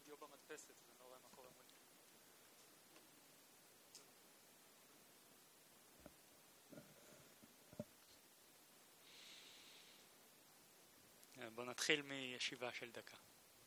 אודיו במדפסת, אז אני לא רואה מה קורה מולי. בואו נתחיל מישיבה של דקה.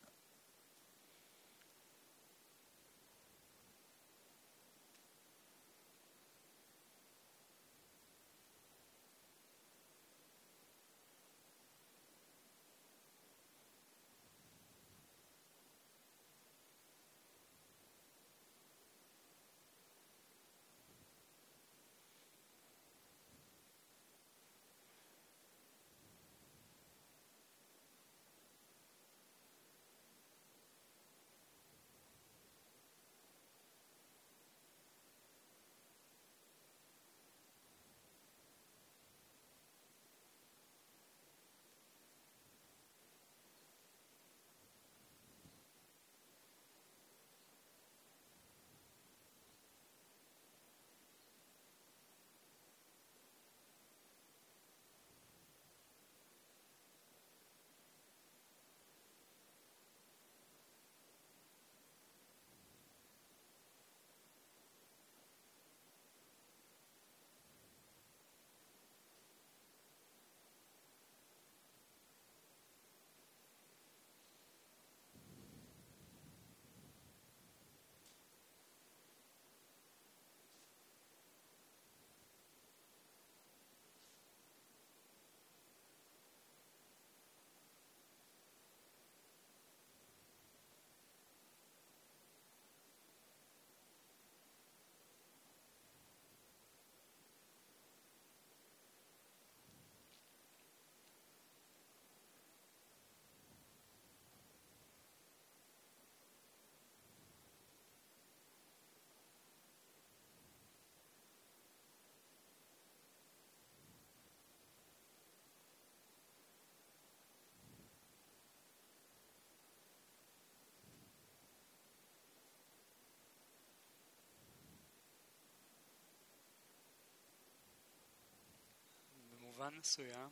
במובן מסוים,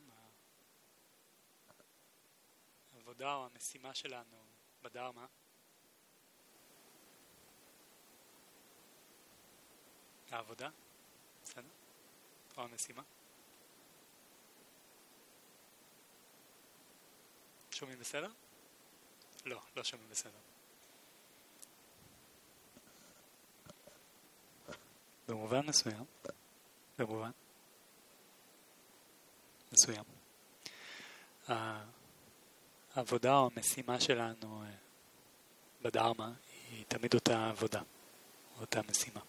העבודה או המשימה שלנו בדרמה העבודה, בסדר? או המשימה? שומעים בסדר? לא, לא שומעים בסדר. במובן מסוים, העבודה או המשימה שלנו בדרמה היא תמיד אותה עבודה, אותה משימה.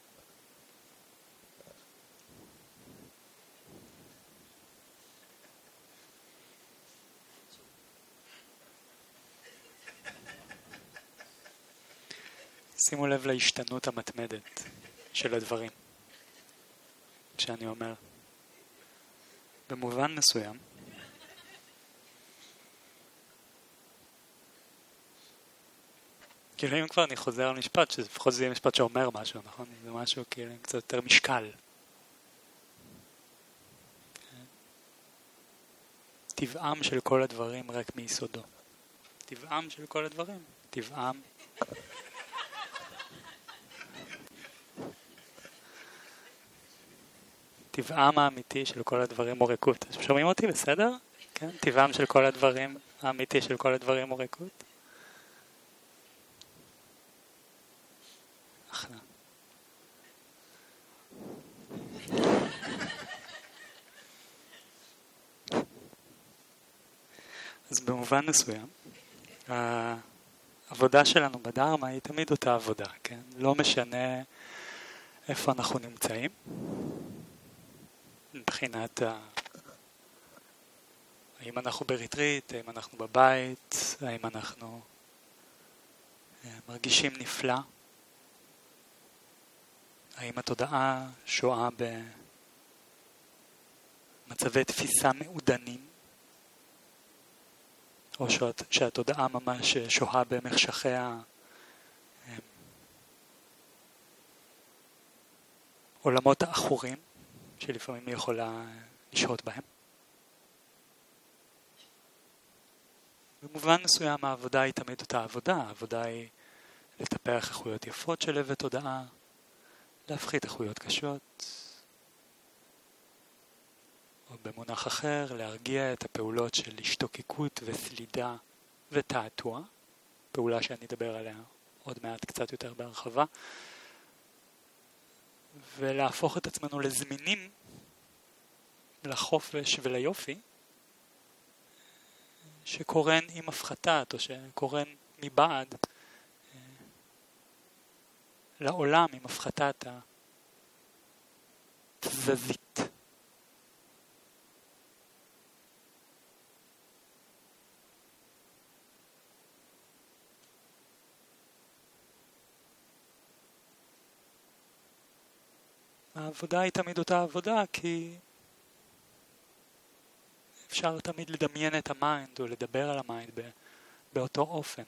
שימו לב להשתנות המתמדת של הדברים. כשאני אומר, במובן מסוים, כאילו אם כבר אני חוזר על משפט, שלפחות זה יהיה משפט שאומר משהו, נכון? זה משהו כאילו קצת יותר משקל. טבעם של כל הדברים רק מיסודו. טבעם של כל הדברים. טבעם האמיתי של כל הדברים הוא ריקות. שומעים אותי בסדר? כן? טבעם של כל הדברים האמיתי של כל הדברים הוא ריקות. אחלה. אז במובן מסוים, העבודה שלנו בדרמה היא תמיד אותה עבודה, כן? לא משנה איפה אנחנו נמצאים. מבחינת האם אנחנו בריטריט, האם אנחנו בבית, האם אנחנו מרגישים נפלא, האם התודעה שואה במצבי תפיסה מעודנים, או שהתודעה ממש שוהה במחשכי העולמות האחורים, שלפעמים היא יכולה לשהות בהם. במובן מסוים העבודה היא תמיד אותה עבודה. העבודה היא לטפח איכויות יפות של לב ותודעה, להפחית איכויות קשות, או במונח אחר, להרגיע את הפעולות של השתוקקות וסלידה ותעתוע, פעולה שאני אדבר עליה עוד מעט קצת יותר בהרחבה, ולהפוך את עצמנו לזמינים לחופש וליופי, שקורן עם הפחתת או שקורן מבעד לעולם עם הפחתת התזזית. העבודה היא תמיד אותה עבודה, כי אפשר תמיד לדמיין את המיינד או לדבר על המיינד באותו אופן.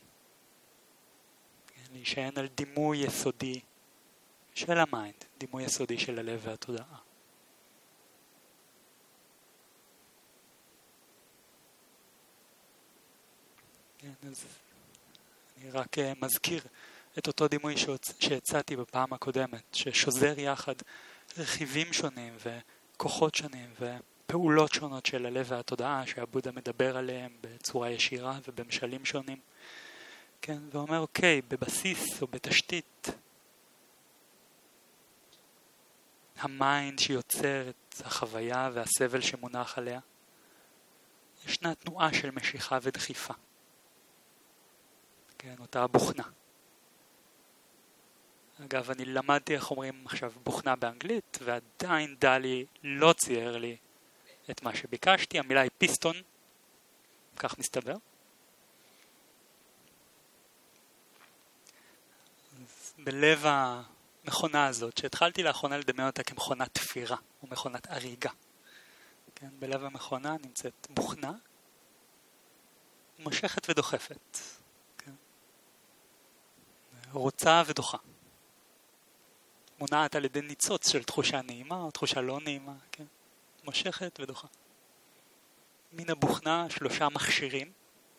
להישען על דימוי יסודי של המיינד, דימוי יסודי של הלב והתודעה. אז אני רק מזכיר את אותו דימוי שהצעתי בפעם הקודמת, ששוזר יחד רכיבים שונים וכוחות שונים ופעולות שונות של הלב והתודעה שהבודה מדבר עליהם בצורה ישירה ובמשלים שונים. כן, ואומר אוקיי, בבסיס או בתשתית המיינד שיוצר את החוויה והסבל שמונח עליה, ישנה תנועה של משיכה ודחיפה. כן, אותה בוכנה. אגב, אני למדתי איך אומרים עכשיו בוכנה באנגלית, ועדיין דלי לא צייר לי את מה שביקשתי. המילה היא פיסטון, כך מסתבר. בלב המכונה הזאת, שהתחלתי לאחרונה לדמיין אותה כמכונת תפירה, או מכונת אריגה. כן, בלב המכונה נמצאת בוכנה, מושכת ודוחפת. כן. רוצה ודוחה. מונעת על ידי ניצוץ של תחושה נעימה או תחושה לא נעימה, כן? מושכת ודוחה. מן הבוכנה 3 מכשירים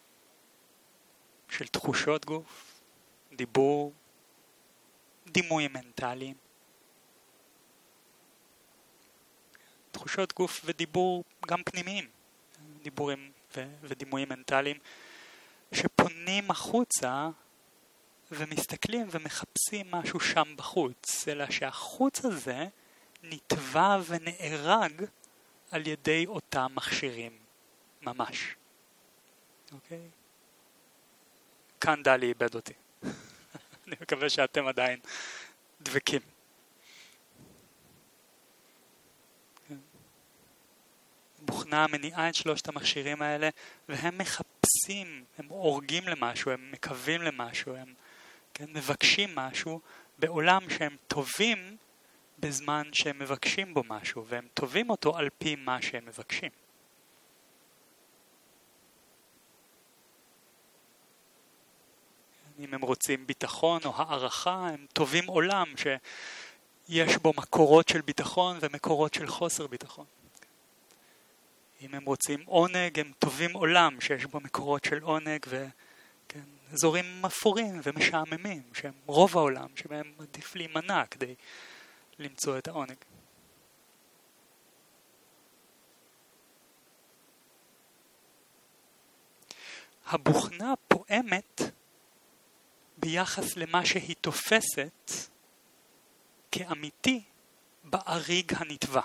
של תחושות גוף, דיבור, דימויים מנטליים. תחושות גוף ודיבור גם פנימיים, דיבורים ודימויים מנטליים שפונים החוצה ומסתכלים ומחפשים משהו שם בחוץ, אלא שהחוץ הזה נטבע ונארג על ידי אותם מכשירים ממש. אוקיי? כאן דלי איבד אותי. אני מקווה שאתם עדיין דבקים. בוכנה מניעה את 3 המכשירים האלה, והם מחפשים, הם אורגים למשהו, הם מקווים למשהו, הם מבקשים משהו בעולם שהם טובים בזמן שהם מבקשים בו משהו, והם טובים אותו על פי מה שהם מבקשים. אם הם רוצים ביטחון או הערכה, הם טובים עולם שיש בו מקורות של ביטחון ומקורות של חוסר ביטחון. אם הם רוצים עונג, הם טובים עולם שיש בו מקורות של עונג אזורים אפורים ומשעממים, שהם רוב העולם, שבהם עדיף להימנע כדי למצוא את העונג. הבוכנה פועמת ביחס למה שהיא תופסת כאמיתי באריג הנטבע.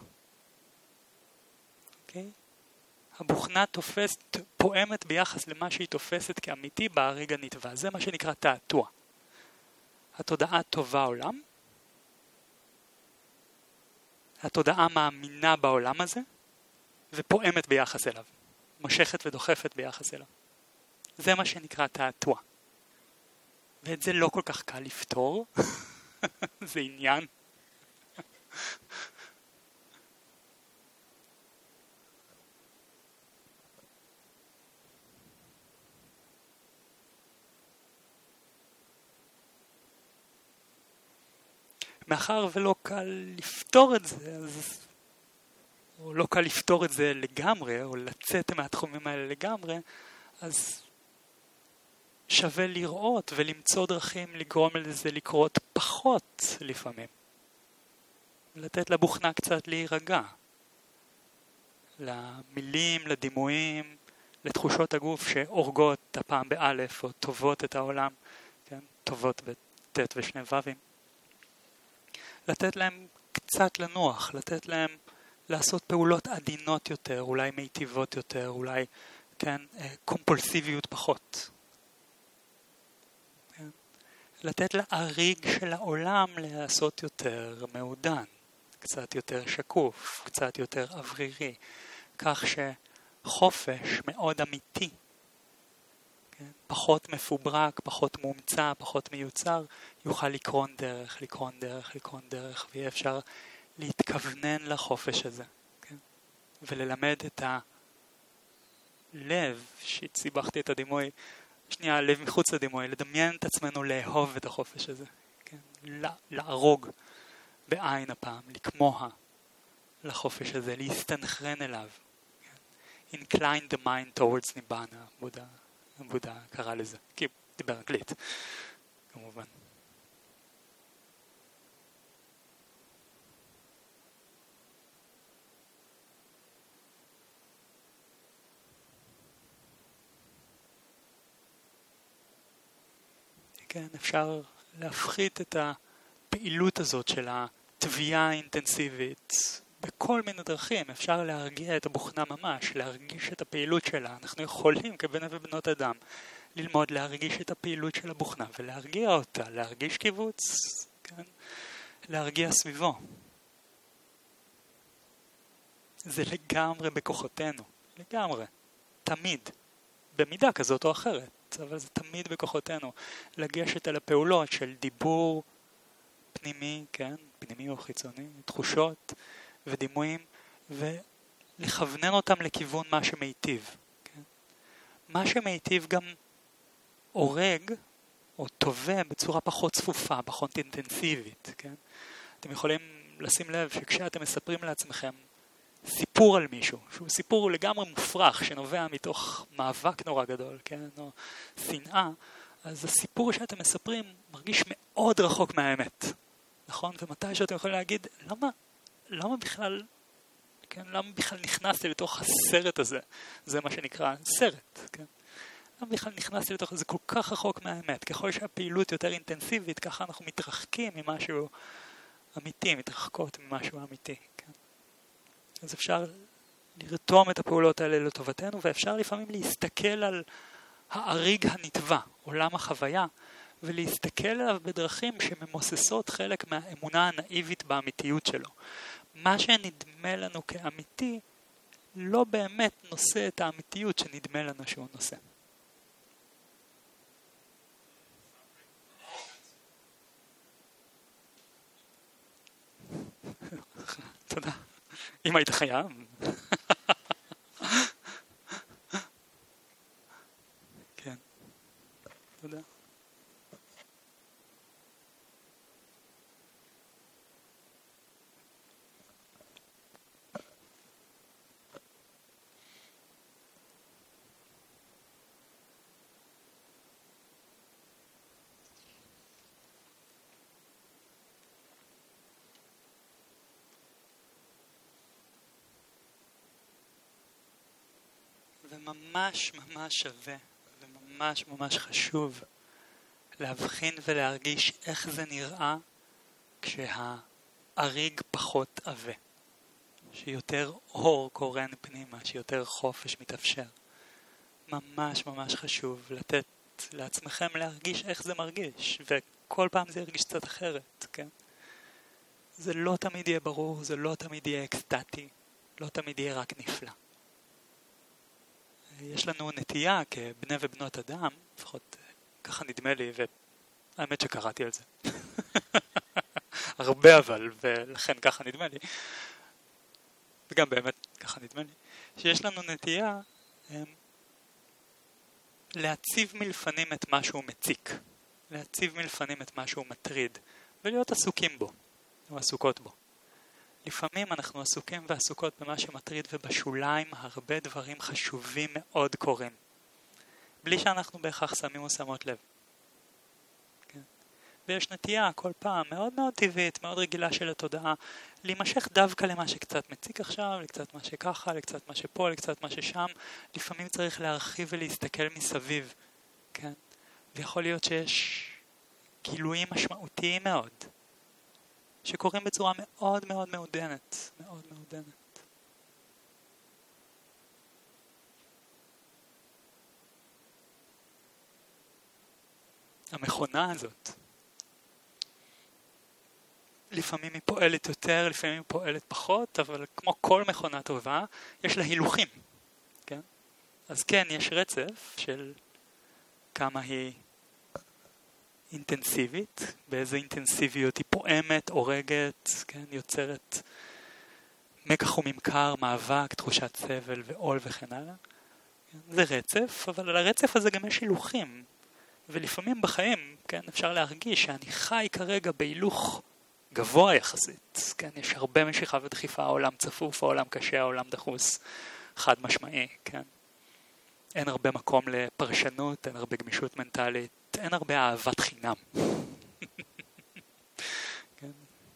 אוקיי? הבוכנה פועמת ביחס למה שהיא תופסת כאמיתי באריג הנטבע. זה מה שנקרא תעתוע. התודעה טובה עולם. התודעה מאמינה בעולם הזה ופועמת ביחס אליו. מושכת ודוחפת ביחס אליו. זה מה שנקרא תעתוע. ואת זה לא כל כך קל לפתור. זה עניין. מאחר ולא קל לפתור את זה, או לא קל לפתור את זה לגמרי, או לצאת מהתחומים האלה לגמרי, אז שווה לראות ולמצוא דרכים לגרום לזה לקרות פחות לפעמים. לתת לבוכנה קצת להירגע. למילים, לדימויים, לתחושות הגוף שאורגות הפעם באלף או טובות את העולם, כן? טובות בט' ושני ו"ים. לתת להם קצת לנוח, לתת להם לעשות פעולות עדינות יותר, אולי מיטיבות יותר, אולי כן, קומפולסיביות פחות. כן? לתת לאריג של העולם לעשות יותר מעודן, קצת יותר שקוף, קצת יותר אוורירי, כך שחופש מאוד אמיתי, כן? פחות מפוברק, פחות מומצא, פחות מיוצר, יוכל לקרון דרך, ויהיה אפשר להתכוונן לחופש הזה, כן? וללמד את הלב, שציבחתי את הדימוי, שנייה, הלב מחוץ לדימוי, לדמיין את עצמנו לאהוב את החופש הזה, כן? להרוג בעין הפעם, לקמוה לחופש הזה, להסתנחרן אליו. כן? Incline the mind towards Nibbana, בודה קרא לזה, כי דיבר אנגלית, כמובן. כן, אפשר להפחית את הפעילות הזאת של התביעה האינטנסיבית בכל מיני דרכים. אפשר להרגיע את הבוכנה ממש, להרגיש את הפעילות שלה. אנחנו יכולים כבני ובנות אדם ללמוד להרגיש את הפעילות של הבוכנה ולהרגיע אותה, להרגיש קיבוץ, כן? להרגיע סביבו. זה לגמרי בכוחותינו, לגמרי, תמיד, במידה כזאת או אחרת. אבל זה תמיד בכוחותינו לגשת על הפעולות של דיבור פנימי, כן? פנימי או חיצוני, תחושות ודימויים, ולכוונן אותם לכיוון מה שמיטיב, כן? מה שמיטיב גם הורג או טובה בצורה פחות צפופה, פחות אינטנסיבית, כן? אתם יכולים לשים לב שכשאתם מספרים לעצמכם סיפור על מישהו, שהוא סיפור לגמרי מופרך, שנובע מתוך מאבק נורא גדול, כן? או שנאה, אז הסיפור שאתם מספרים מרגיש מאוד רחוק מהאמת, נכון? ומתי שאתם יכולים להגיד, למה בכלל, כן? למה בכלל נכנסתי לתוך הסרט הזה? זה מה שנקרא סרט, כן? למה בכלל נכנסתי לתוך זה כל כך רחוק מהאמת? ככל שהפעילות יותר אינטנסיבית, ככה אנחנו מתרחקים ממשהו אמיתי, מתרחקות ממשהו אמיתי, כן? אז אפשר לרתום את הפעולות האלה לטובתנו, ואפשר לפעמים להסתכל על האריג הנתווה, עולם החוויה, ולהסתכל עליו בדרכים שממוססות חלק מהאמונה הנאיבית באמיתיות שלו. מה שנדמה לנו כאמיתי, לא באמת נושא את האמיתיות שנדמה לנו שהוא נושא. תודה. אם היית חייב. כן. תודה. וממש שווה וממש חשוב להבחין ולהרגיש איך זה נראה כשהאריג פחות עבה, שיותר אור קורן פנימה, שיותר חופש מתאפשר. ממש חשוב לתת לעצמכם להרגיש איך זה מרגיש, וכל פעם זה ירגיש קצת אחרת, כן? זה לא תמיד יהיה ברור, זה לא תמיד יהיה אקסטטי, לא תמיד יהיה רק נפלא. יש לנו נטייה כבני ובנות אדם, לפחות ככה נדמה לי, והאמת שקראתי על זה. הרבה אבל, ולכן ככה נדמה לי. וגם באמת ככה נדמה לי. שיש לנו נטייה להציב מלפנים את מה שהוא מציק. להציב מלפנים את מה שהוא מטריד. ולהיות עסוקים בו, או עסוקות בו. לפעמים אנחנו עסוקים ועסוקות במה שמטריד, ובשוליים הרבה דברים חשובים מאוד קורים. בלי שאנחנו בהכרח שמים או שמות לב. כן? ויש נטייה כל פעם מאוד מאוד טבעית, מאוד רגילה של התודעה, להימשך דווקא למה שקצת מציק עכשיו, לקצת מה שככה, לקצת מה שפה, לקצת מה ששם. לפעמים צריך להרחיב ולהסתכל מסביב. כן? ויכול להיות שיש גילויים משמעותיים מאוד, שקורים בצורה מאוד מאוד מעודנת, מאוד מעודנת. המכונה הזאת, לפעמים היא פועלת יותר, לפעמים היא פועלת פחות, אבל כמו כל מכונה טובה, יש לה הילוכים. כן? אז כן, יש רצף של כמה היא אינטנסיבית, באיזו אינטנסיביות היא פועמת, הורגת, כן? יוצרת מקח וממכר, מאבק, תחושת סבל ועול וכן הלאה. כן? זה רצף, אבל על הרצף הזה גם יש הילוכים. ולפעמים בחיים, כן, אפשר להרגיש שאני חי כרגע בהילוך גבוה יחסית. כן, יש הרבה משיכה ודחיפה, העולם צפוף, העולם קשה, העולם דחוס, חד משמעי, כן. אין הרבה מקום לפרשנות, אין הרבה גמישות מנטלית, אין הרבה אהבת חינם. כן.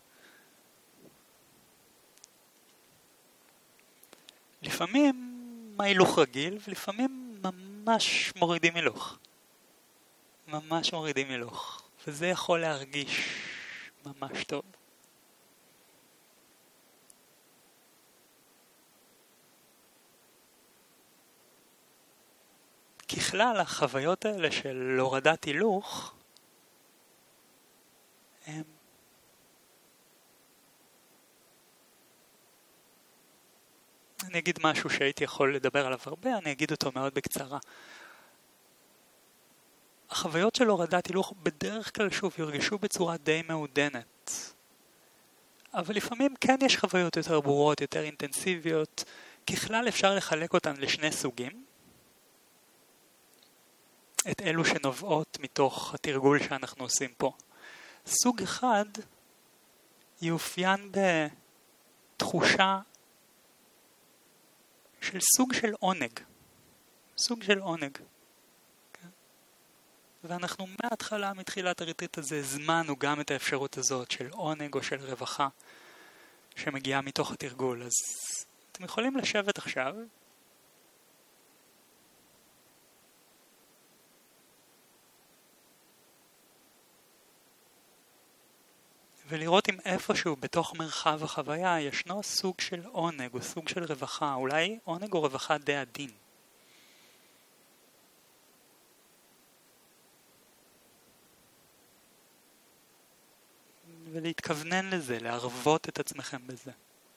לפעמים ההילוך רגיל, ולפעמים ממש מורידים הילוך. ממש מורידים הילוך, וזה יכול להרגיש ממש טוב. ככלל, החוויות האלה של הורדת הילוך, אני אגיד משהו שהייתי יכול לדבר עליו הרבה, אני אגיד אותו מאוד בקצרה. החוויות של הורדת הילוך בדרך כלל שוב ירגשו בצורה די מעודנת. אבל לפעמים כן יש חוויות יותר ברורות, יותר אינטנסיביות. ככלל אפשר לחלק אותן לשני סוגים. את אלו שנובעות מתוך התרגול שאנחנו עושים פה. סוג אחד יאופיין בתחושה של סוג של עונג. סוג של עונג. ואנחנו מההתחלה, מתחילת הריטריט הזה, הזמנו גם את האפשרות הזאת של עונג או של רווחה שמגיעה מתוך התרגול. אז אתם יכולים לשבת עכשיו ולראות אם איפשהו בתוך מרחב החוויה ישנו סוג של עונג או סוג של רווחה, אולי עונג או רווחה די עדין. ולהתכוונן לזה, להרבות את עצמכם בזה.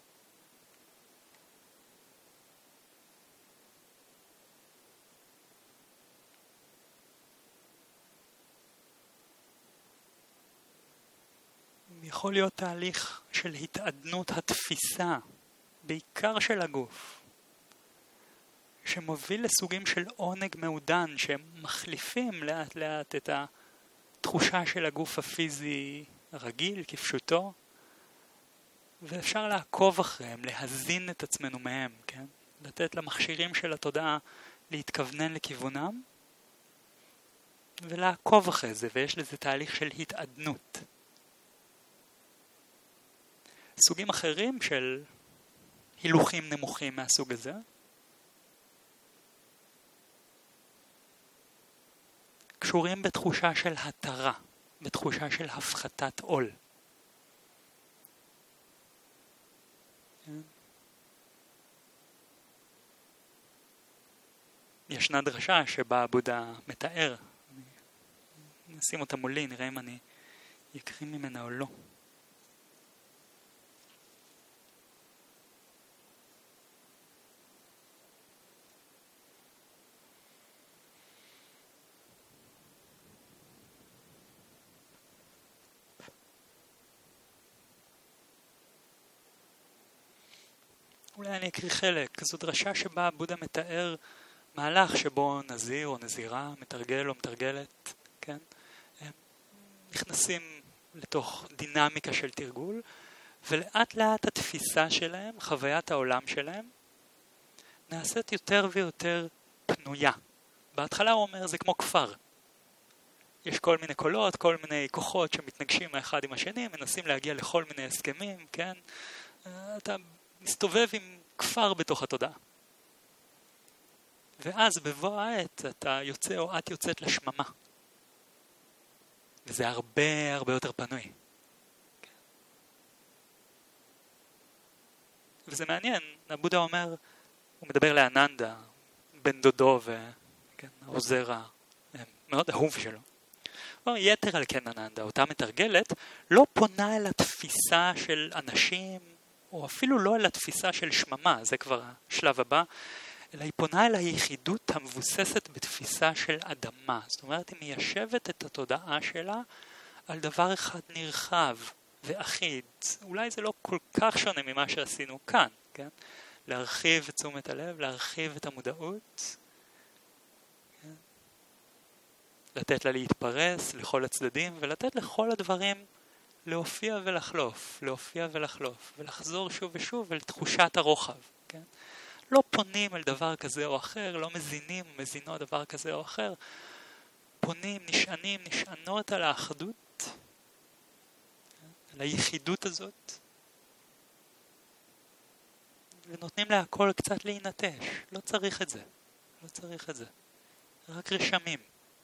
יכול להיות תהליך של התעדנות התפיסה, בעיקר של הגוף, שמוביל לסוגים של עונג מעודן, שמחליפים לאט לאט את התחושה של הגוף הפיזי רגיל, כפשוטו, ואפשר לעקוב אחריהם, להזין את עצמנו מהם, כן? לתת למכשירים של התודעה להתכוונן לכיוונם, ולעקוב אחרי זה, ויש לזה תהליך של התעדנות. סוגים אחרים של הילוכים נמוכים מהסוג הזה, קשורים בתחושה של התרה, בתחושה של הפחתת עול. ישנה דרשה שבה הבודה מתאר. נשים אותה מולי, נראה אם אני יקריא ממנה או לא. אולי אני אקריא חלק. זו דרשה שבה הבודה מתאר מהלך שבו נזיר או נזירה, מתרגל או מתרגלת, כן? הם נכנסים לתוך דינמיקה של תרגול, ולאט לאט התפיסה שלהם, חוויית העולם שלהם, נעשית יותר ויותר פנויה, בהתחלה הוא אומר זה כמו כפר. יש כל מיני קולות, כל מיני כוחות שמתנגשים האחד עם השני, מנסים להגיע לכל מיני הסכמים, כן? אתה מסתובב עם כפר בתוך התודעה. ואז בבוא העת אתה יוצא או את יוצאת לשממה. וזה הרבה הרבה יותר פנוי. וזה מעניין, הבודה אומר, הוא מדבר לאננדה, בן דודו והעוזר המאוד אהוב שלו. יתר על כן אננדה, אותה מתרגלת, לא פונה אל התפיסה של אנשים, או אפילו לא אל התפיסה של שממה, זה כבר השלב הבא, אלא היא פונה אל היחידות המבוססת בתפיסה של אדמה. זאת אומרת, היא מיישבת את התודעה שלה על דבר אחד נרחב ואחיד. אולי זה לא כל כך שונה ממה שעשינו כאן, כן? להרחיב את תשומת הלב, להרחיב את המודעות, כן? לתת לה להתפרס לכל הצדדים, ולתת לכל הדברים להופיע ולחלוף, להופיע ולחלוף, ולחזור שוב ושוב אל תחושת הרוחב, כן? לא פונים אל דבר כזה או אחר, לא מזינים, מזינות דבר כזה או אחר, פונים, נשענים, נשענות על האחדות, על היחידות הזאת, ונותנים לה הכל קצת להינטש. לא צריך את זה. לא צריך את זה. רק רשמים.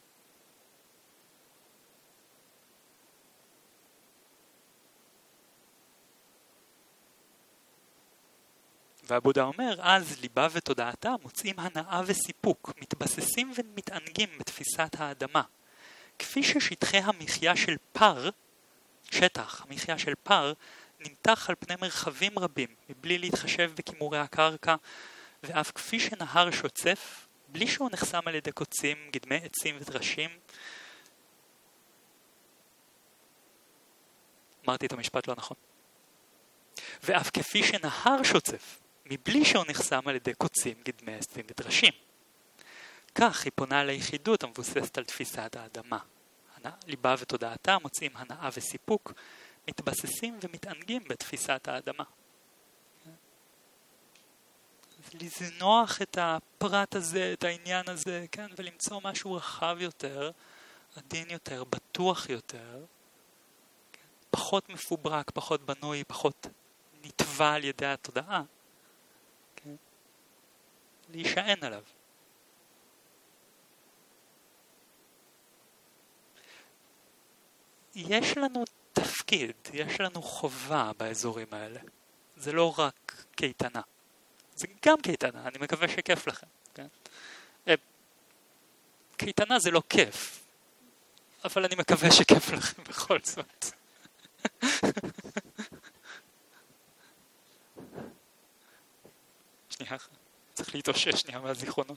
והבודה אומר, אז ליבה ותודעתה מוצאים הנאה וסיפוק, מתבססים ומתענגים בתפיסת האדמה. כפי ששטחי המחיה של פר, שטח המחיה של פר, נמתח על פני מרחבים רבים, מבלי להתחשב בכימורי הקרקע, ואף כפי שנהר שוצף, בלי שהוא נחסם על ידי קוצים, גדמי עצים ודרשים. אמרתי את המשפט לא נכון. ואף כפי שנהר שוצף, מבלי שהוא נחסם על ידי קוצים, גדמי עצים ודרשים. כך היא פונה ליחידות המבוססת על תפיסת האדמה. ליבה ותודעתה מוצאים הנאה וסיפוק, מתבססים ומתענגים בתפיסת האדמה. אז לזנוח את הפרט הזה, את העניין הזה, כן? ולמצוא משהו רחב יותר, עדין יותר, בטוח יותר, כן? פחות מפוברק, פחות בנוי, פחות נטבע על ידי התודעה, כן? להישען עליו. יש לנו תפקיד, יש לנו חובה באזורים האלה. זה לא רק קייטנה. זה גם קייטנה, אני מקווה שכיף לכם. כן? קייטנה זה לא כיף, אבל אני מקווה שכיף לכם בכל זאת. שנייה, צריך להתאושש שנייה מהזיכרונות.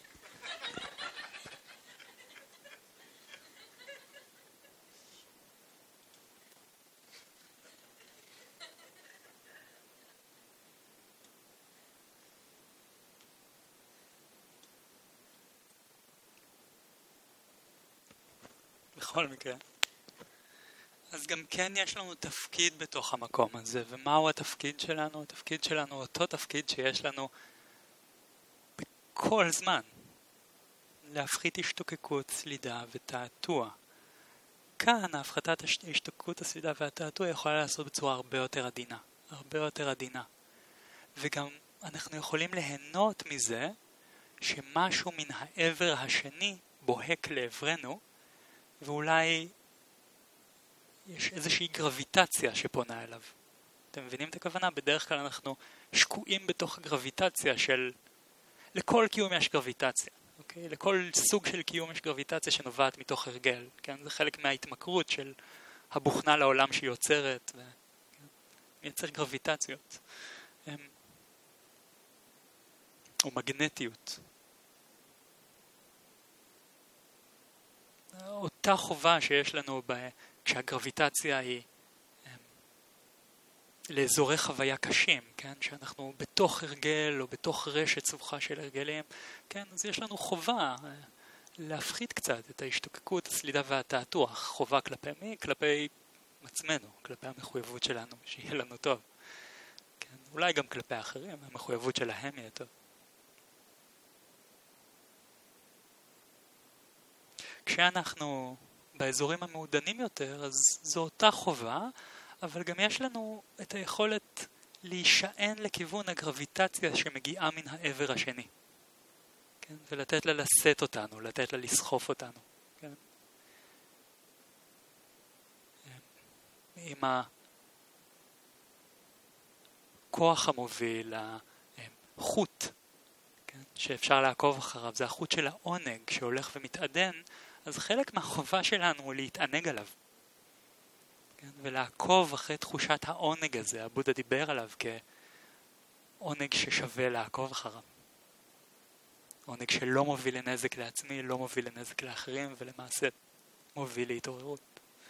בכל מקרה. אז גם כן יש לנו תפקיד בתוך המקום הזה, ומהו התפקיד שלנו? התפקיד שלנו אותו תפקיד שיש לנו בכל זמן. להפחית השתוקקות, סלידה ותעתוע. כאן ההפחתת השתוקקות, הסלידה והתעתוע יכולה לעשות בצורה הרבה יותר עדינה. הרבה יותר עדינה. וגם אנחנו יכולים ליהנות מזה שמשהו מן העבר השני בוהק לעברנו, ואולי יש איזושהי גרביטציה שפונה אליו. אתם מבינים את הכוונה? בדרך כלל אנחנו שקועים בתוך גרביטציה של... לכל קיום יש גרביטציה. אוקיי? לכל סוג של קיום יש גרביטציה שנובעת מתוך הרגל. כן? זה חלק מההתמכרות של הבוכנה לעולם שהיא יוצרת. כן? מייצר גרביטציות. או מגנטיות. אותה חובה שיש לנו כשהגרביטציה היא לאזורי חוויה קשים, כן? שאנחנו בתוך הרגל או בתוך רשת סבוכה של הרגלים, כן? אז יש לנו חובה להפחית קצת את ההשתוקקות, הסלידה והתעתוח. חובה כלפי מי? כלפי עצמנו, כלפי המחויבות שלנו, שיהיה לנו טוב. כן? אולי גם כלפי האחרים, המחויבות שלהם יהיה טוב. כשאנחנו באזורים המעודנים יותר, אז זו אותה חובה, אבל גם יש לנו את היכולת להישען לכיוון הגרביטציה שמגיעה מן העבר השני. כן? ולתת לה לשאת אותנו, לתת לה לסחוף אותנו. כן? עם הכוח המוביל, החוט, כן? שאפשר לעקוב אחריו, זה החוט של העונג שהולך ומתעדן, אז חלק מהחובה שלנו הוא להתענג עליו. כן? ולעקוב אחרי תחושת העונג הזה, הבודה דיבר עליו כעונג ששווה לעקוב אחריו. עונג שלא מוביל לנזק לעצמי, לא מוביל לנזק לאחרים, ולמעשה מוביל להתעוררות.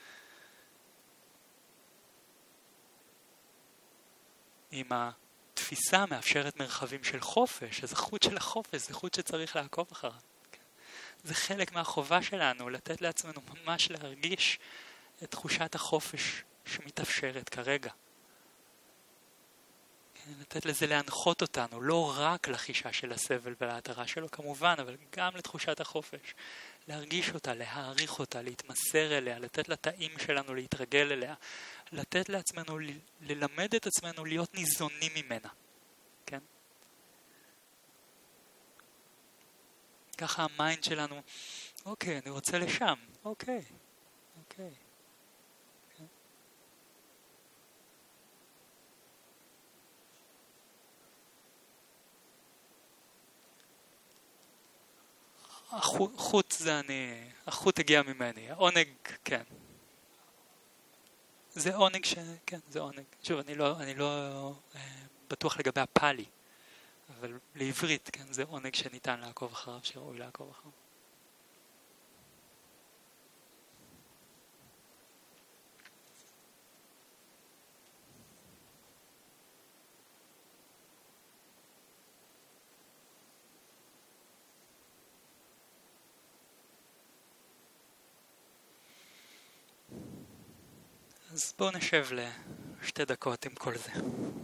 אם התפיסה מאפשרת מרחבים של חופש, אז החוט של החופש זה חוט שצריך לעקוב אחריו. כן? זה חלק מהחובה שלנו, לתת לעצמנו ממש להרגיש את תחושת החופש שמתאפשרת כרגע. לתת לזה להנחות אותנו, לא רק לחישה של הסבל ולהתרה שלו כמובן, אבל גם לתחושת החופש. להרגיש אותה, להעריך אותה, להתמסר אליה, לתת לתאים שלנו להתרגל אליה, לתת לעצמנו, ללמד את עצמנו להיות ניזונים ממנה. כן? ככה המיינד שלנו, אוקיי, אני רוצה לשם, אוקיי. החוט זה אני, החוט הגיע ממני, העונג, כן. זה עונג כן, זה עונג. שוב, אני לא בטוח לגבי הפאלי, אבל לעברית, כן, זה עונג שניתן לעקוב אחריו, שראוי לעקוב אחריו. אז בואו נשב לשתי דקות עם כל זה.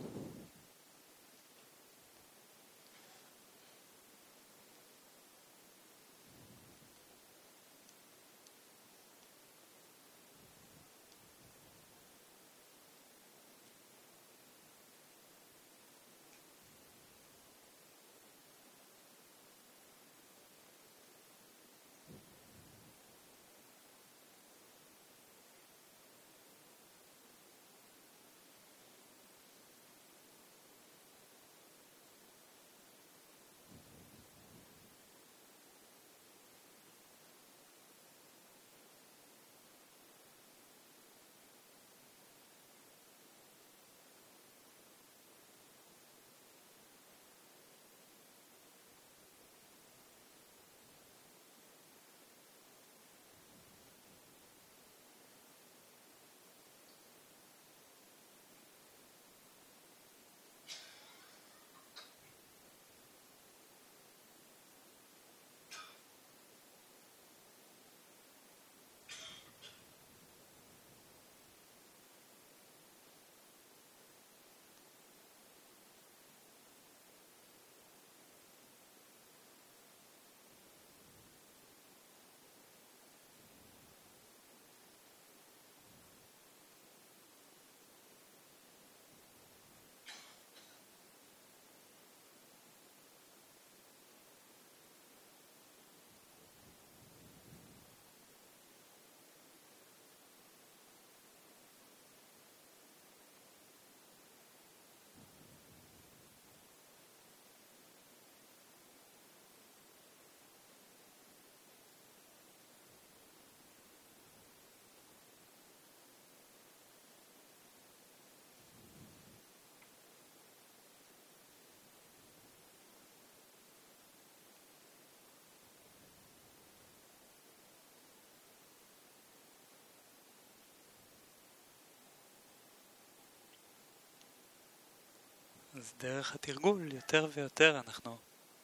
אז דרך התרגול יותר ויותר אנחנו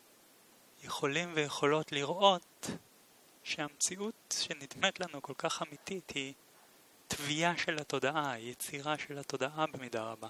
יכולים ויכולות לראות שהמציאות שנדמת לנו כל כך אמיתית היא תביעה של התודעה, יצירה של התודעה במידה רבה,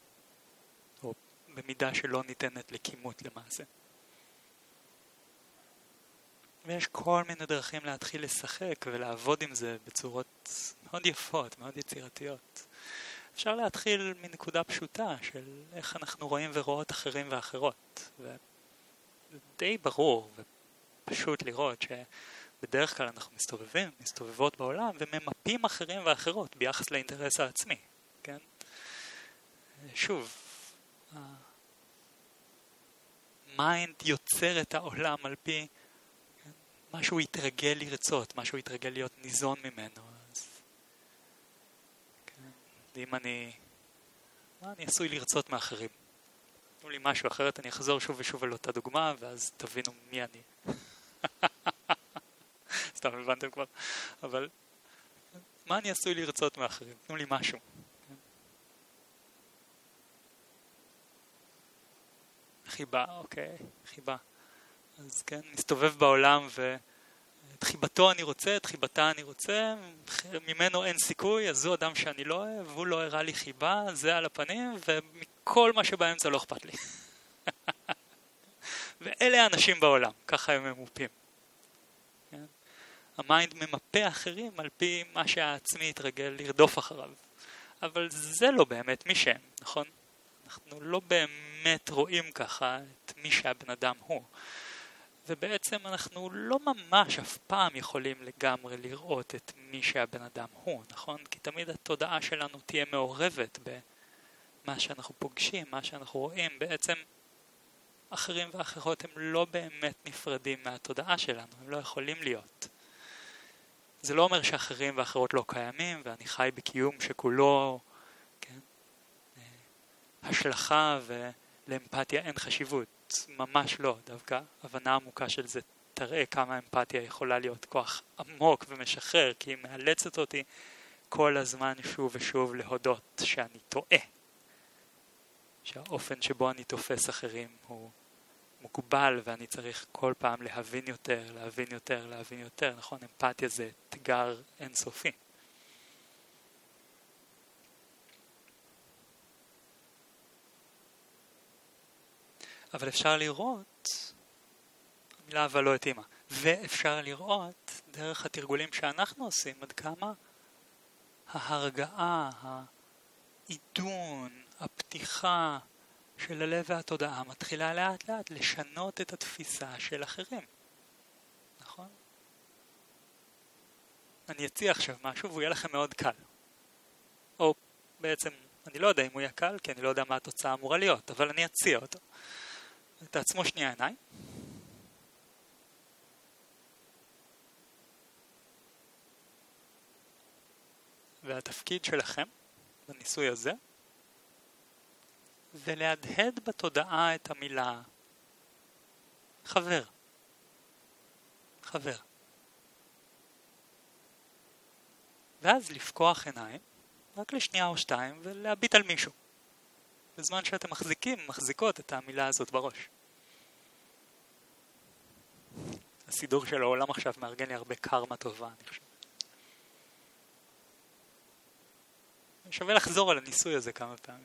או במידה שלא ניתנת לכימות למעשה. ויש כל מיני דרכים להתחיל לשחק ולעבוד עם זה בצורות מאוד יפות, מאוד יצירתיות. אפשר להתחיל מנקודה פשוטה של איך אנחנו רואים ורואות אחרים ואחרות. ודי ברור ופשוט לראות שבדרך כלל אנחנו מסתובבות בעולם וממפים אחרים ואחרות ביחס לאינטרס העצמי. כן? שוב, המיינד יוצר את העולם על פי מה שהוא יתרגל לרצות, מה שהוא יתרגל להיות ניזון ממנו. אז, כן, אם מה אני עשוי לרצות מאחרים? תנו לי משהו, אחרת אני אחזור שוב ושוב על אותה דוגמה, ואז תבינו מי אני. סתם הבנתם כבר. אבל מה אני עשוי לרצות מאחרים? תנו לי משהו. חיבה, אוקיי, חיבה. אז כן, מסתובב בעולם ואת חיבתו אני רוצה, את חיבתה אני רוצה, ממנו אין סיכוי, אז זו אדם שאני לא אוהב, הוא לא הראה לי חיבה, זה על הפנים, ומכל מה שבאמצע לא אכפת לי. ואלה האנשים בעולם, ככה הם ממופים. כן? המיינד ממפה אחרים על פי מה שהעצמי יתרגל לרדוף אחריו. אבל זה לא באמת מי שהם, נכון? אנחנו לא באמת רואים ככה את מי שהבן אדם הוא. ובעצם אנחנו לא ממש אף פעם יכולים לגמרי לראות את מי שהבן אדם הוא, נכון? כי תמיד התודעה שלנו תהיה מעורבת במה שאנחנו פוגשים, מה שאנחנו רואים. בעצם אחרים ואחרות הם לא באמת נפרדים מהתודעה שלנו, הם לא יכולים להיות. זה לא אומר שאחרים ואחרות לא קיימים, ואני חי בקיום שכולו, כן, השלכה ולאמפתיה אין חשיבות. ממש לא, דווקא הבנה עמוקה של זה תראה כמה אמפתיה יכולה להיות כוח עמוק ומשחרר, כי היא מאלצת אותי כל הזמן שוב ושוב להודות שאני טועה. שהאופן שבו אני תופס אחרים הוא מוגבל, ואני צריך כל פעם להבין יותר. נכון, אמפתיה זה אתגר אינסופי. אבל אפשר לראות, המילה אבל לא התאימה, ואפשר לראות דרך התרגולים שאנחנו עושים עד כמה ההרגעה, העידון, הפתיחה של הלב והתודעה מתחילה לאט לאט לשנות את התפיסה של אחרים. נכון? אני אציע עכשיו משהו והוא יהיה לכם מאוד קל. או בעצם, אני לא יודע אם הוא יהיה קל, כי אני לא יודע מה התוצאה אמורה להיות, אבל אני אציע אותו. תעצמו שנייה עיניים. והתפקיד שלכם בניסוי הזה זה להדהד בתודעה את המילה חבר. חבר. ואז לפקוח עיניים רק לשנייה או שתיים ולהביט על מישהו. בזמן שאתם מחזיקות את המילה הזאת בראש. הסידור של העולם עכשיו מארגן לי הרבה קרמה טובה, אני חושב. שווה לחזור על הניסוי הזה כמה פעמים.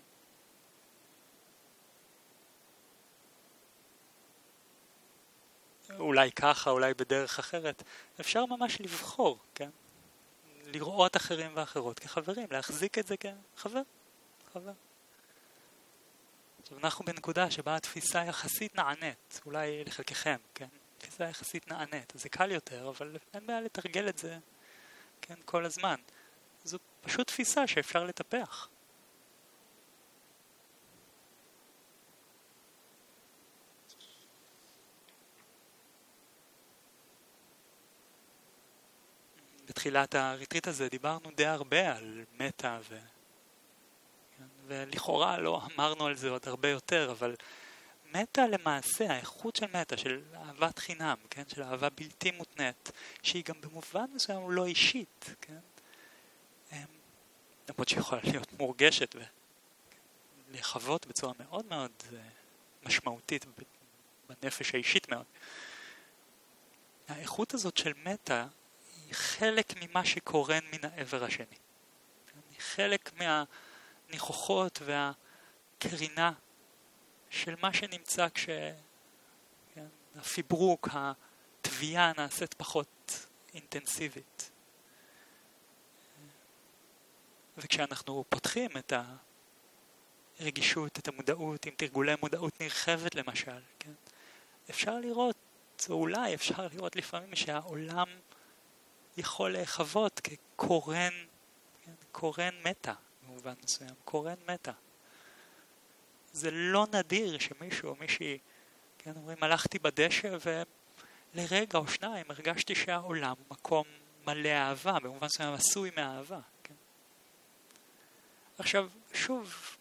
אולי ככה, אולי בדרך אחרת. אפשר ממש לבחור, כן? לראות אחרים ואחרות כחברים, להחזיק את זה כחבר. חבר. עכשיו אנחנו בנקודה שבה התפיסה יחסית נענית, אולי לחלקכם, כן? תפיסה יחסית נענית, אז זה קל יותר, אבל אין בעיה לתרגל את זה, כן, כל הזמן. זו פשוט תפיסה שאפשר לטפח. בתחילת הריטריט הזה דיברנו די הרבה על מטה ולכאורה לא אמרנו על זה עוד הרבה יותר, אבל מטה למעשה, האיכות של מטה, של אהבת חינם, כן? של אהבה בלתי מותנית, שהיא גם במובן מסוים לא אישית, כן? למרות שיכולה להיות מורגשת ולחוות בצורה מאוד מאוד משמעותית בנפש האישית מאוד. האיכות הזאת של מטה היא חלק ממה שקורן מן העבר השני. היא חלק מהניחוחות והקרינה של מה שנמצא הפיברוק, הגבייה נעשית פחות אינטנסיבית. וכשאנחנו פותחים את הרגישות, את המודעות, עם תרגולי מודעות נרחבת למשל, כן? אפשר לראות, או אולי אפשר לראות לפעמים שהעולם יכול להיחוות כקורן, כן? קורן מטה, במובן מסוים, קורן מטה. זה לא נדיר שמישהו או מישהי, כן, אומרים, הלכתי בדשא ולרגע או שניים הרגשתי שהעולם מקום מלא אהבה, במובן מסוים עשוי מאהבה. כן? עכשיו, שוב,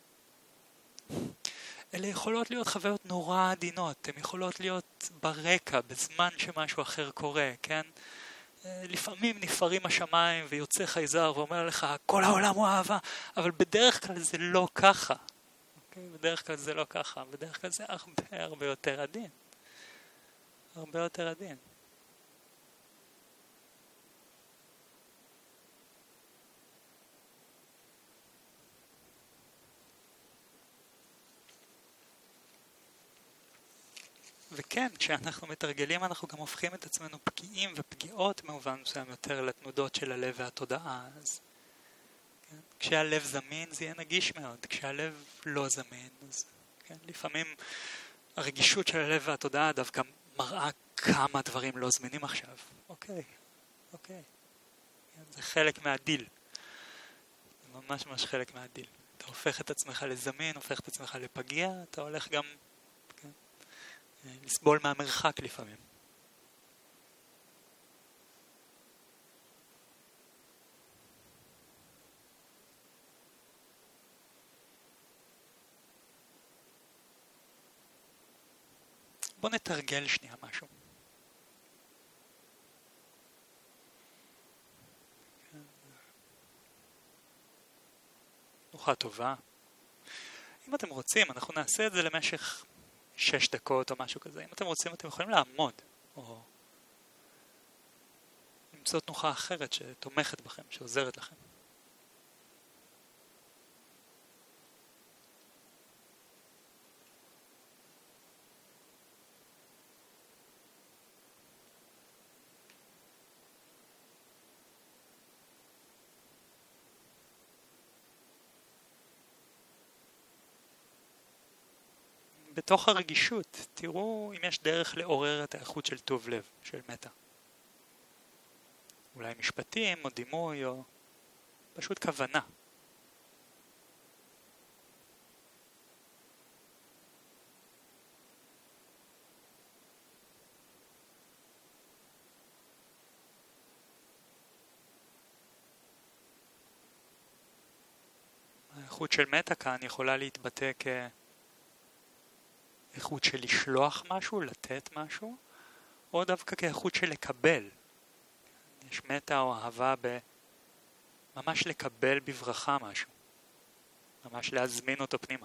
אלה יכולות להיות חוויות נורא עדינות, הן יכולות להיות ברקע, בזמן שמשהו אחר קורה, כן? לפעמים נפערים השמיים ויוצא חייזר ואומר לך, כל העולם הוא אהבה, אבל בדרך כלל זה לא ככה. בדרך כלל זה לא ככה, בדרך כלל זה הרבה יותר עדין. הרבה יותר עדין. וכן, כשאנחנו מתרגלים אנחנו גם הופכים את עצמנו פגיעים ופגיעות במובן מסוים יותר לתנודות של הלב והתודעה. אז כן, כשהלב זמין זה יהיה נגיש מאוד, כשהלב לא זמין אז כן, לפעמים הרגישות של הלב והתודעה דווקא מראה כמה דברים לא זמינים עכשיו. אוקיי. כן, זה חלק מהדיל. זה ממש חלק מהדיל. אתה הופך את עצמך לזמין, הופך את עצמך לפגיע, אתה הולך גם לסבול מהמרחק לפעמים. בוא נתרגל שנייה משהו. נוחה טובה. אם אתם רוצים, אנחנו נעשה את זה למשך 6 דקות או משהו כזה. אם אתם רוצים, אתם יכולים לעמוד, או למצוא תנוחה אחרת שתומכת בכם, שעוזרת לכם. בתוך הרגישות, תראו אם יש דרך לעורר את האיכות של טוב לב, של מטה. אולי משפטים או דימוי או פשוט כוונה. האיכות של מטה כאן יכולה להתבטא כאיכות של לשלוח משהו, לתת משהו, או דווקא כאיכות של לקבל. יש מטה או אהבה ממש לקבל בברכה משהו. ממש להזמין אותו פנימה.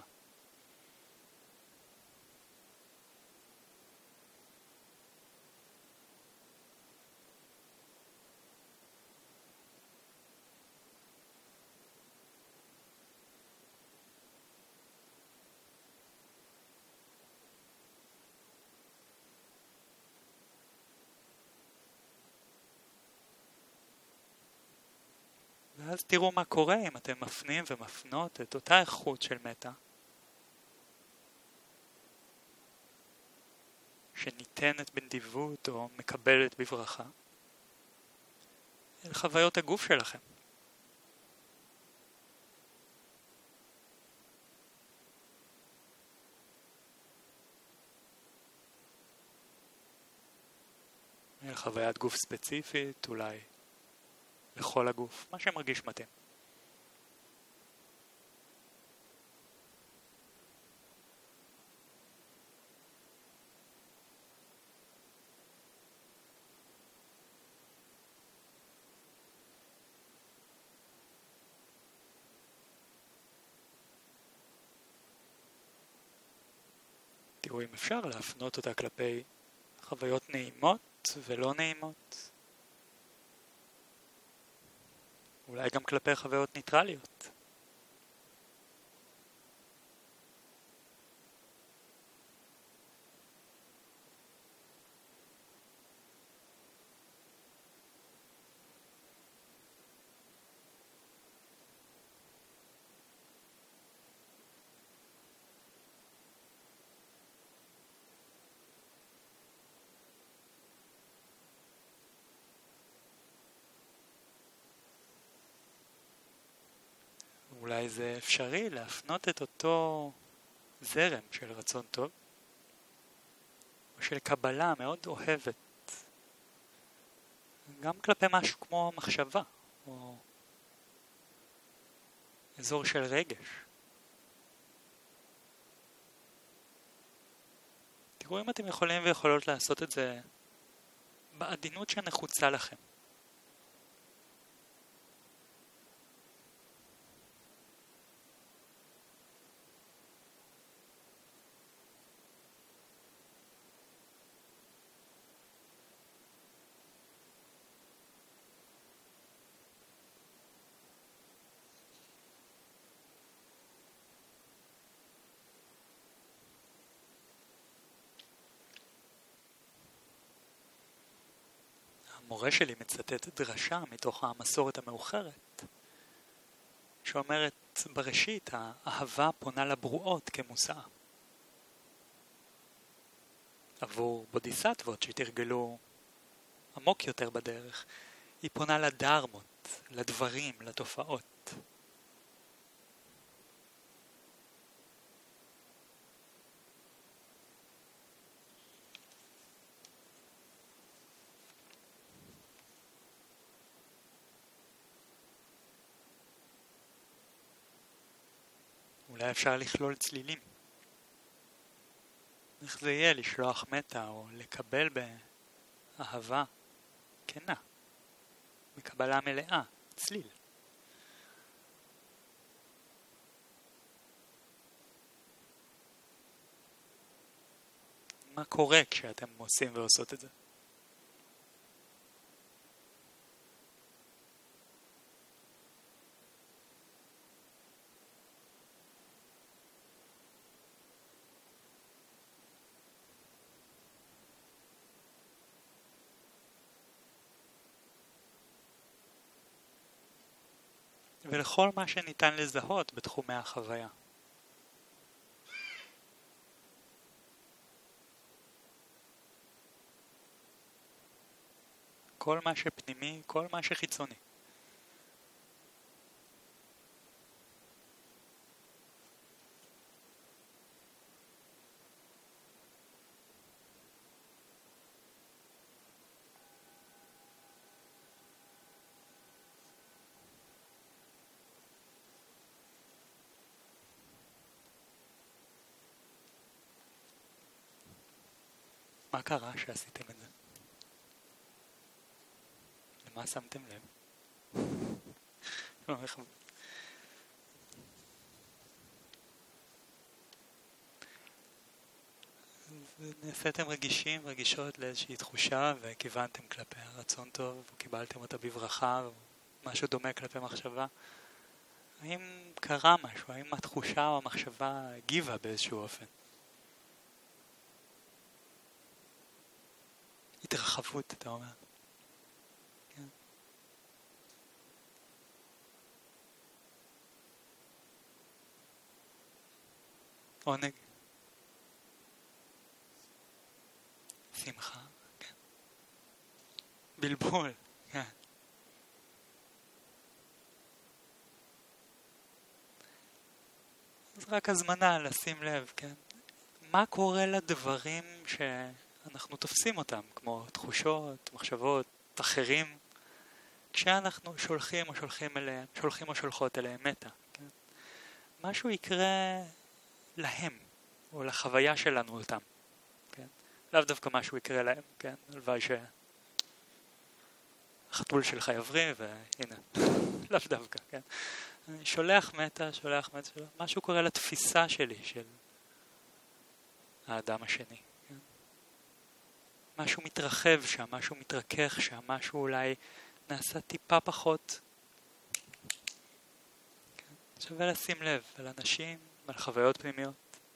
ואז תראו מה קורה אם אתם מפנים ומפנות את אותה איכות של מטה שניתנת בנדיבות או מקבלת בברכה אל חוויות הגוף שלכם. אל חוויית גוף ספציפית, אולי לכל הגוף, מה שמרגיש מתאים. תראו אם אפשר להפנות אותה כלפי חוויות נעימות ולא נעימות. אולי גם כלפי חוויות ניטרליות. אולי זה אפשרי להפנות את אותו זרם של רצון טוב, או של קבלה מאוד אוהבת, גם כלפי משהו כמו מחשבה, או אזור של רגש. תראו אם אתם יכולים ויכולות לעשות את זה בעדינות שנחוצה לכם. המורה שלי מצטט דרשה מתוך המסורת המאוחרת, שאומרת בראשית האהבה פונה לברואות כמושאה. עבור בודיסטוות שתרגלו עמוק יותר בדרך, היא פונה לדרמות, לדברים, לתופעות. אולי אפשר לכלול צלילים. איך זה יהיה לשלוח מטה או לקבל באהבה כנה, בקבלה מלאה, צליל. מה קורה כשאתם עושים ועושות את זה? ולכל מה שניתן לזהות בתחומי החוויה. כל מה שפנימי, כל מה שחיצוני. מה קרה שעשיתם את זה? למה שמתם לב? נעשיתם רגישים, רגישות לאיזושהי תחושה וכיוונתם כלפי הרצון טוב וקיבלתם אותה בברכה או משהו דומה כלפי מחשבה. האם קרה משהו? האם התחושה או המחשבה הגיבה באיזשהו אופן? התרחבות, אתה אומר. כן. עונג. שמחה. כן. בלבול. כן. אז רק הזמנה לשים לב, כן? מה קורה לדברים שאנחנו תופסים אותם, כמו תחושות, מחשבות, אחרים, כשאנחנו שולחים או שולחות אליהם מטה, כן? משהו יקרה להם, או לחוויה שלנו אותם, כן? לאו דווקא משהו יקרה להם, כן? הלוואי שהחתול שלך יבריא, והנה, לאו דווקא, כן? אני שולח מטה, משהו קורה לתפיסה שלי של האדם השני. כן? משהו מתרחב שם, משהו מתרכך שם, משהו אולי נעשה טיפה פחות. כן? שווה לשים לב על אנשים, על חוויות פנימיות.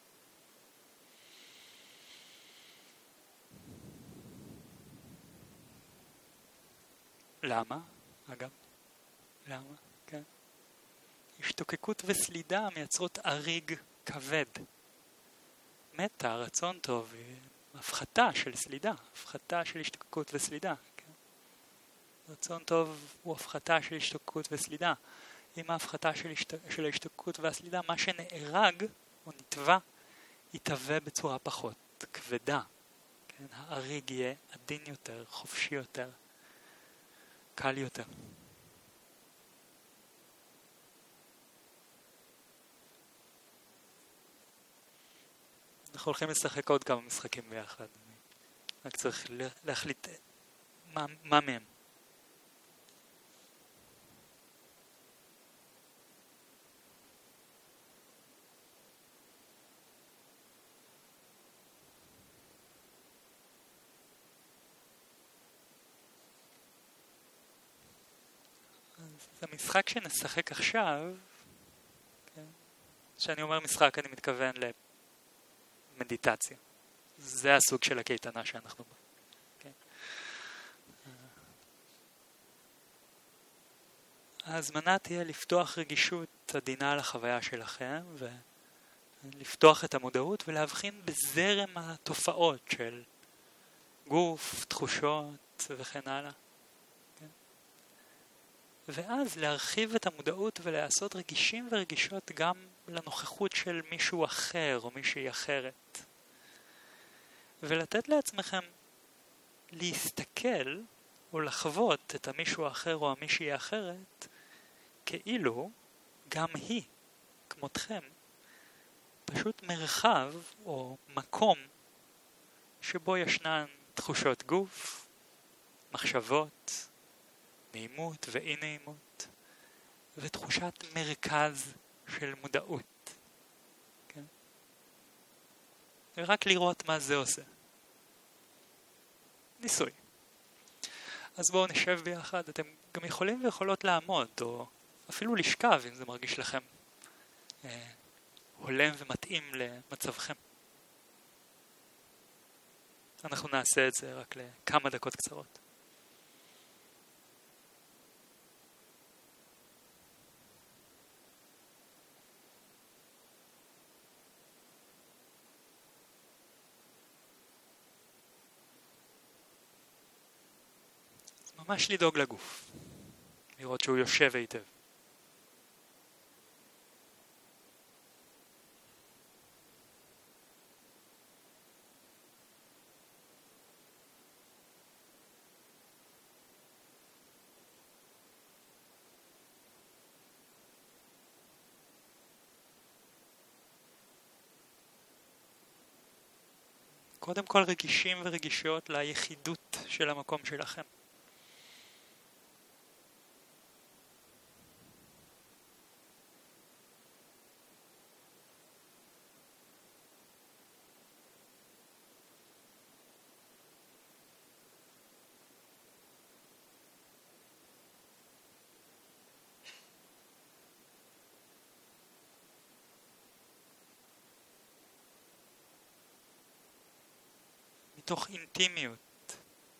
למה? אגב, למה? כן. השתוקקות וסלידה מייצרות אריג כבד. מטה, רצון טוב, הפחתה של סלידה, הפחתה של השתוקקות וסלידה. כן? רצון טוב הוא הפחתה של השתוקקות וסלידה. עם ההפחתה של ההשתוקקות והסלידה, מה שנארג או נטבע, יתהווה בצורה פחות כבדה. כן? האריג יהיה עדין יותר, חופשי יותר, קל יותר. אנחנו הולכים לשחק עוד כמה משחקים ביחד. רק צריך להחליט מה מהם. אז המשחק שנשחק עכשיו, כן? כשאני אומר משחק אני מתכוון למדיטציה. זה הסוג של הקייטנה שאנחנו בה. כן? ההזמנה תהיה לפתוח רגישות עדינה לחוויה שלכם ולפתוח את המודעות ולהבחין בזרם התופעות של גוף, תחושות וכן הלאה. ואז להרחיב את המודעות ולעשות רגישים ורגישות גם לנוכחות של מישהו אחר או מישהי אחרת. ולתת לעצמכם להסתכל או לחוות את המישהו האחר או המישהי האחרת כאילו גם היא, כמותכם, פשוט מרחב או מקום שבו ישנן תחושות גוף, מחשבות, נעימות ואי נעימות, ותחושת מרכז של מודעות. כן? ורק לראות מה זה עושה. ניסוי. אז בואו נשב ביחד. אתם גם יכולים ויכולות לעמוד, או אפילו לשכב אם זה מרגיש לכם הולם ומתאים למצבכם. אנחנו נעשה את זה רק לכמה דקות קצרות. ממש לדאוג לגוף, לראות שהוא יושב היטב. קודם כל רגישים ורגישות ליחידות של המקום שלכם. מתוך אינטימיות.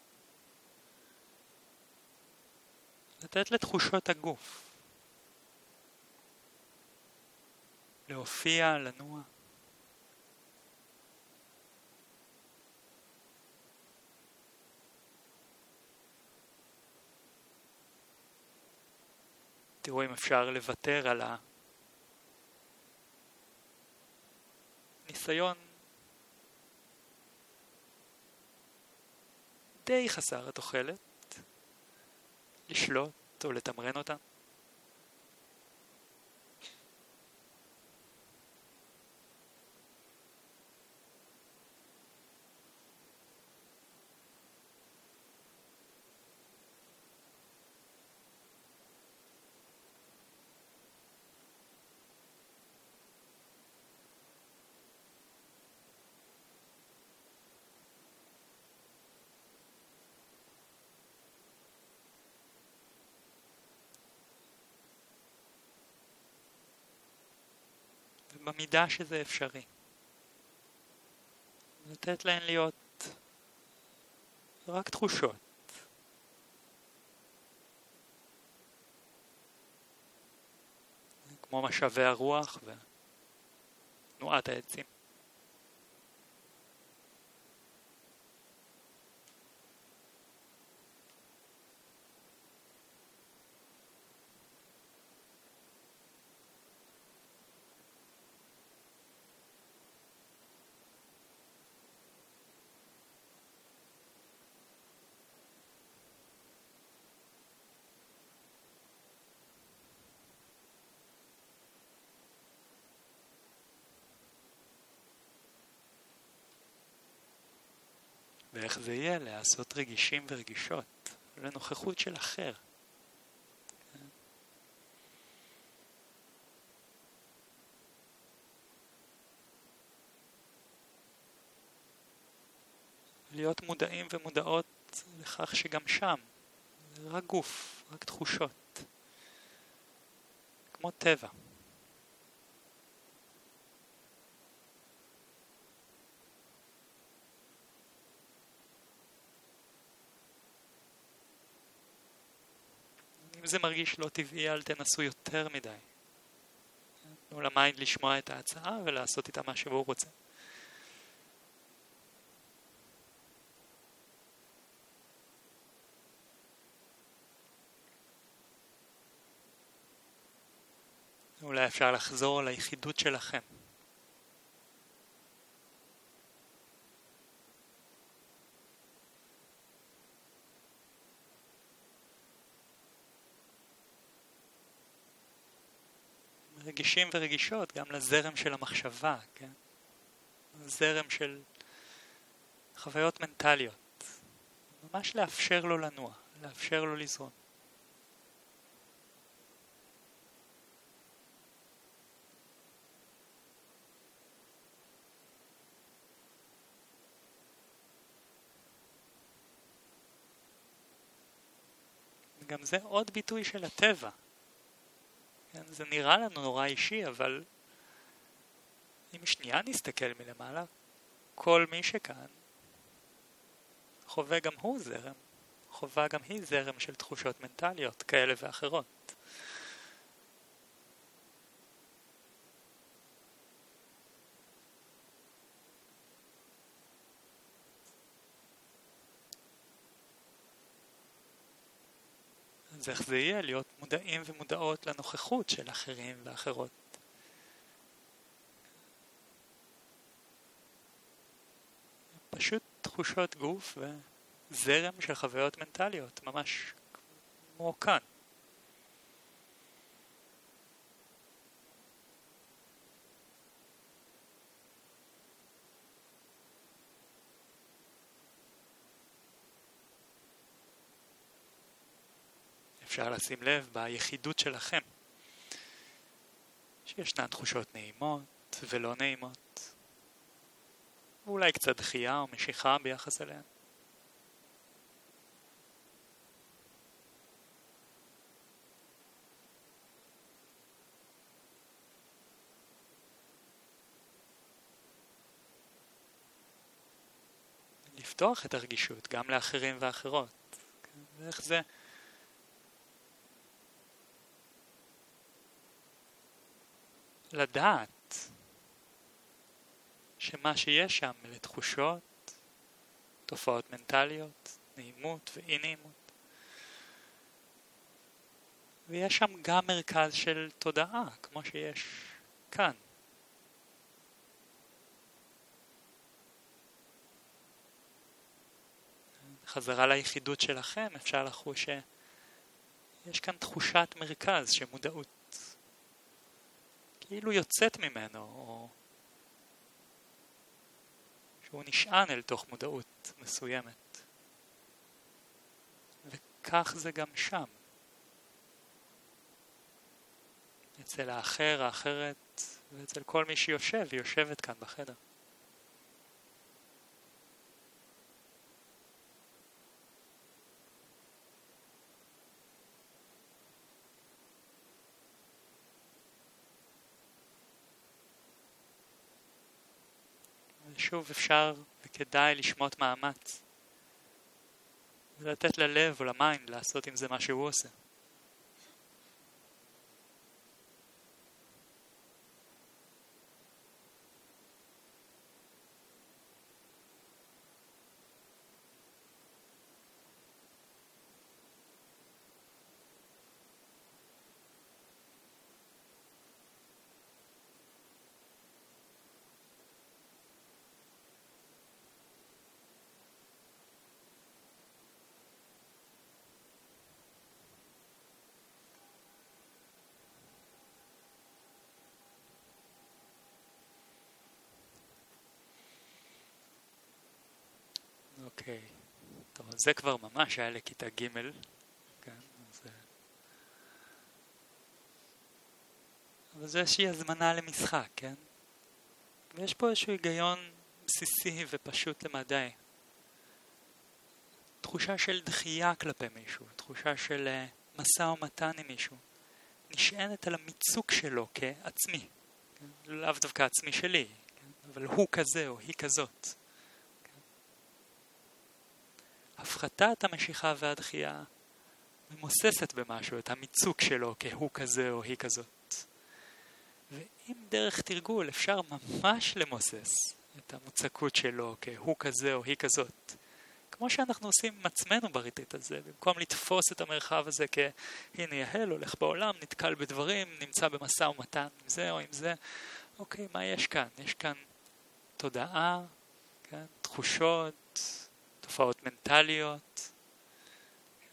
לתת לתחושות הגוף. להופיע, לנוע. תראו אם אפשר לוותר על הניסיון די חסר התוחלת לשלוט או לתמרן אותה. במידה שזה אפשרי. לתת להן להיות רק תחושות. כמו משאבי הרוח ותנועת העצים. ואיך זה יהיה לעשות רגישים ורגישות לנוכחות של אחר. להיות מודעים ומודעות לכך שגם שם זה רק גוף, רק תחושות, כמו טבע. אם זה מרגיש לא טבעי, אל תנסו יותר מדי. תנו למיינד לשמוע את ההצעה ולעשות איתה מה שהוא רוצה. אולי אפשר לחזור ליחידות שלכם. רגישים ורגישות גם לזרם של המחשבה, כן? זרם של חוויות מנטליות. ממש לאפשר לו לנוע, לאפשר לו לזרום. גם זה עוד ביטוי של הטבע. כן, זה נראה לנו נורא אישי, אבל אם שנייה נסתכל מלמעלה, כל מי שכאן חווה גם הוא זרם, חווה גם היא זרם של תחושות מנטליות כאלה ואחרות. אז איך זה יהיה להיות מודעים ומודעות לנוכחות של אחרים ואחרות. פשוט תחושות גוף וזרם של חוויות מנטליות, ממש כמו כאן. אפשר לשים לב ביחידות שלכם, שישנן תחושות נעימות ולא נעימות, ואולי קצת דחייה או משיכה ביחס אליהן. לפתוח את הרגישות גם לאחרים ואחרות. ואיך זה? לדעת שמה שיש שם אלה תחושות, תופעות מנטליות, נעימות ואי נעימות. ויש שם גם מרכז של תודעה, כמו שיש כאן. חזרה ליחידות שלכם, אפשר לחוש שיש כאן תחושת מרכז שמודעות כאילו יוצאת ממנו, או שהוא נשען אל תוך מודעות מסוימת. וכך זה גם שם. אצל האחר, האחרת, ואצל כל מי שיושב, יושבת כאן בחדר. ושוב אפשר וכדאי לשמות מאמץ ולתת ללב או למיינד לעשות עם זה מה שהוא עושה. אוקיי. טוב, זה כבר ממש היה לכיתה ג', כן? אבל זה איזושהי הזמנה למשחק, כן? ויש פה איזשהו היגיון בסיסי ופשוט למדי. תחושה של דחייה כלפי מישהו, תחושה של משא ומתן עם מישהו, נשענת על המיצוק שלו כעצמי, כן? לאו דווקא עצמי שלי, כן? אבל הוא כזה או היא כזאת. כן? הפחתת המשיכה והדחייה ממוססת במשהו את המיצוק שלו כהוא כזה או היא כזאת. ואם דרך תרגול אפשר ממש למוסס את המוצקות שלו כהוא כזה או היא כזאת, כמו שאנחנו עושים עם עצמנו בריטריט הזה, במקום לתפוס את המרחב הזה כהנה יהל, הולך בעולם, נתקל בדברים, נמצא במשא ומתן עם זה או עם זה. אוקיי, מה יש כאן? יש כאן תודעה, כן? תחושות, תופעות מנטליות, כן?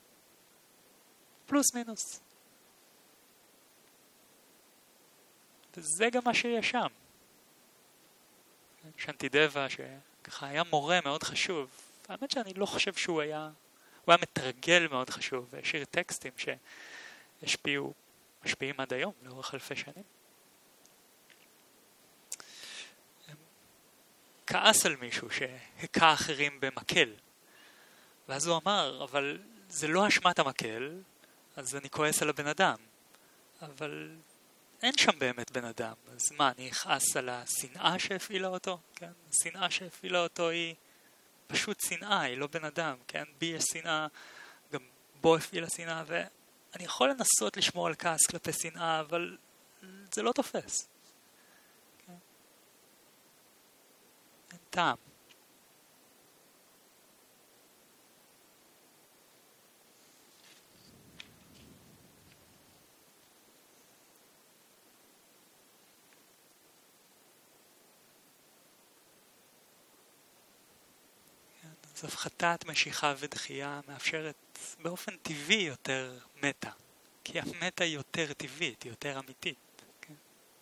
פלוס מינוס. וזה גם מה שיש שם. שנטידבה, שככה היה מורה מאוד חשוב, האמת שאני לא חושב שהוא היה מתרגל מאוד חשוב, והשאיר טקסטים משפיעים עד היום, לאורך אלפי שנים. כעס על מישהו שהכה אחרים במקל, ואז הוא אמר, אבל זה לא אשמת המקל, אז אני כועס על הבן אדם. אבל אין שם באמת בן אדם, אז מה, אני אכעס על השנאה שהפעילה אותו? כן? השנאה שהפעילה אותו היא פשוט שנאה, היא לא בן אדם, כן? בי יש שנאה, גם בו הפעילה שנאה, ואני יכול לנסות לשמור על כעס כלפי שנאה, אבל זה לא תופס. כן? אין טעם. אז הפחתת משיכה ודחייה מאפשרת באופן טבעי יותר מטה, כי המטה היא יותר טבעית, היא יותר אמיתית. כן?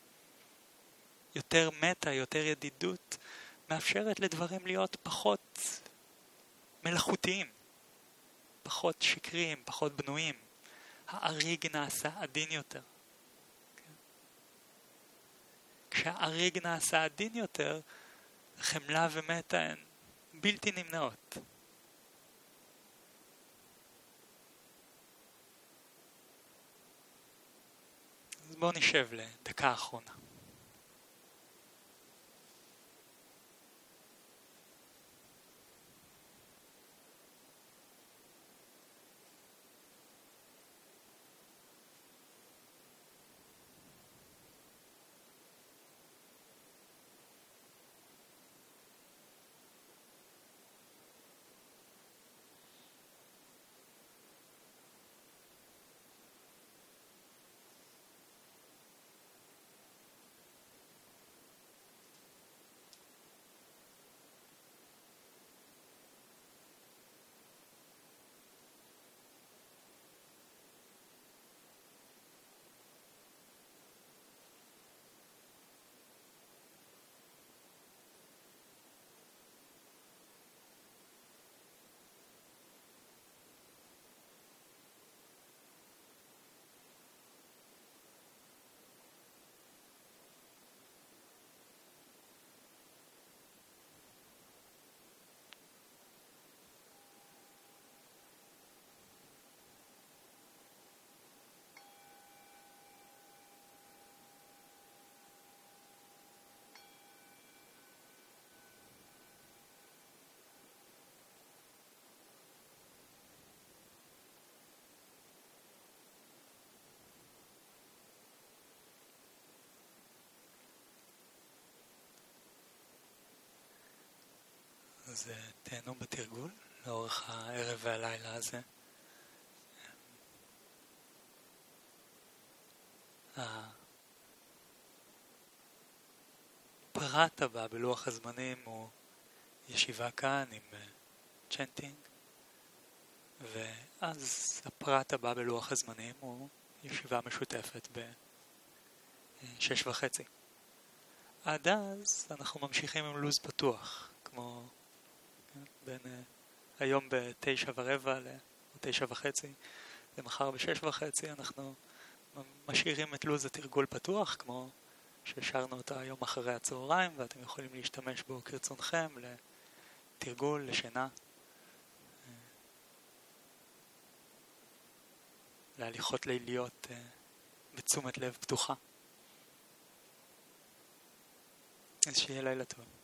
יותר מטה, יותר ידידות, מאפשרת לדברים להיות פחות מלאכותיים, פחות שקריים, פחות בנויים. האריג נעשה עדין יותר. כן? כשהאריג נעשה עדין יותר, חמלה ומטה הן בלתי נמנעות. אז בואו נשב לדקה אחרונה. אז תהנו בתרגול לאורך הערב והלילה הזה. הפרט הבא בלוח הזמנים הוא ישיבה כאן עם צ'נטינג, ואז הפרט הבא בלוח הזמנים הוא ישיבה משותפת ב-6:30. עד אז אנחנו ממשיכים עם לוז פתוח, כמו בין היום ב9:15 או 9:30 ומחר ב6:30 אנחנו משאירים את לוז התרגול פתוח, כמו שהשארנו אותה היום אחרי הצהריים, ואתם יכולים להשתמש בו כרצונכם לתרגול, לשינה, להליכות ליליות בתשומת לב פתוחה. אז שיהיה לילה טוב.